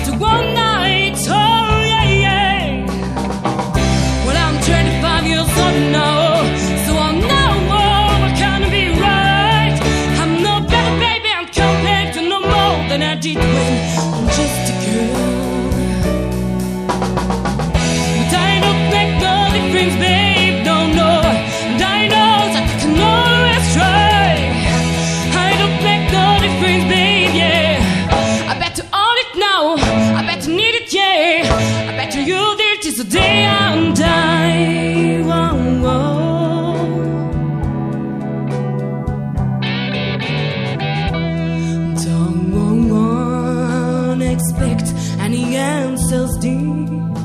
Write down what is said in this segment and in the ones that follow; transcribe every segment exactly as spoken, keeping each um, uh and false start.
to one night. Oh yeah, yeah. Well, I'm twenty-five years old now, so I know what can be right. I'm no better, baby, I'm compared to no more than I did when I'm just a girl. But I don't make no difference, babe, don't know. And I know that I can always try. I don't make no difference, babe, yeah. I bet you own it now, I bet you need it, yeah. I bet you you'll do it till the day I'm dying. Whoa, whoa. Don't expect any answers, dear,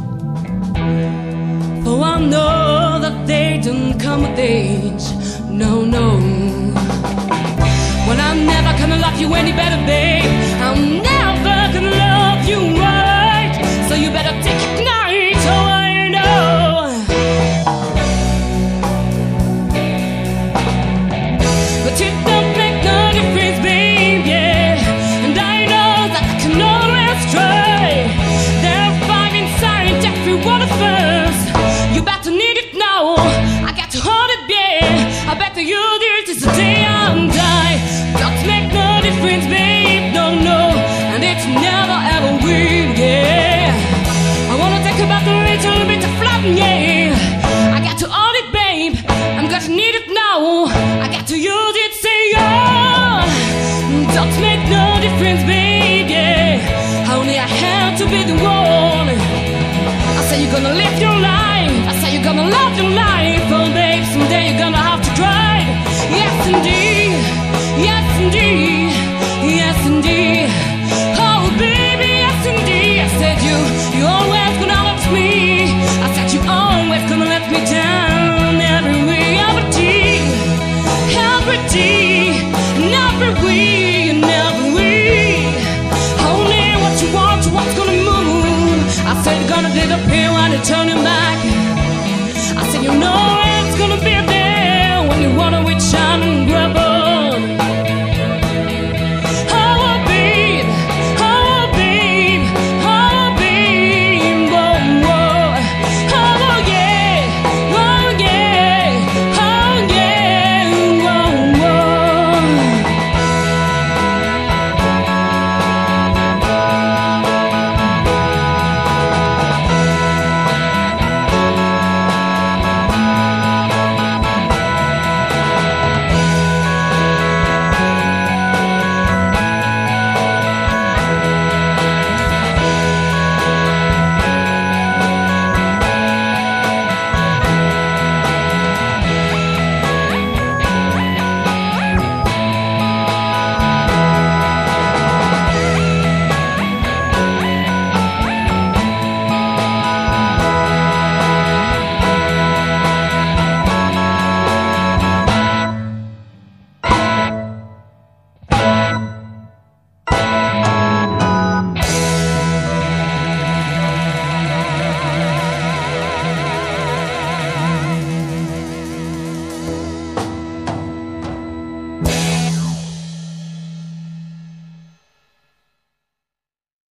for I know that they don't come with age. No, no. Well, I'm never gonna love you any better, babe. I'm never gonna love you right. So you better take it night. Oh, I know. But it don't make no difference, babe, yeah. And I know that I can always try. There are five inside every one of us. You better need it now. I got to hold it, yeah. I bet that you'll do it till the day I'm die. Don't make no difference, babe, don't know. And it's never ever will, yeah. I wanna talk about the little bit of flooding, yeah. I got to hold it, babe. I'm gonna need it now. I got to use it, say yeah. Don't make no difference, babe, yeah. Only I have to be the one. I say you're gonna live your life. I say you're gonna love your life. Oh, babe, someday you're gonna have to try. Yes, indeed. Yes, indeed. Yes, indeed. Oh, baby, yes, indeed. I said you, you always gonna love me. I said you always gonna let me down. Every way, every day, every day, and every way, and every way. Only what you want, what's gonna move. I said you're gonna disappear when it's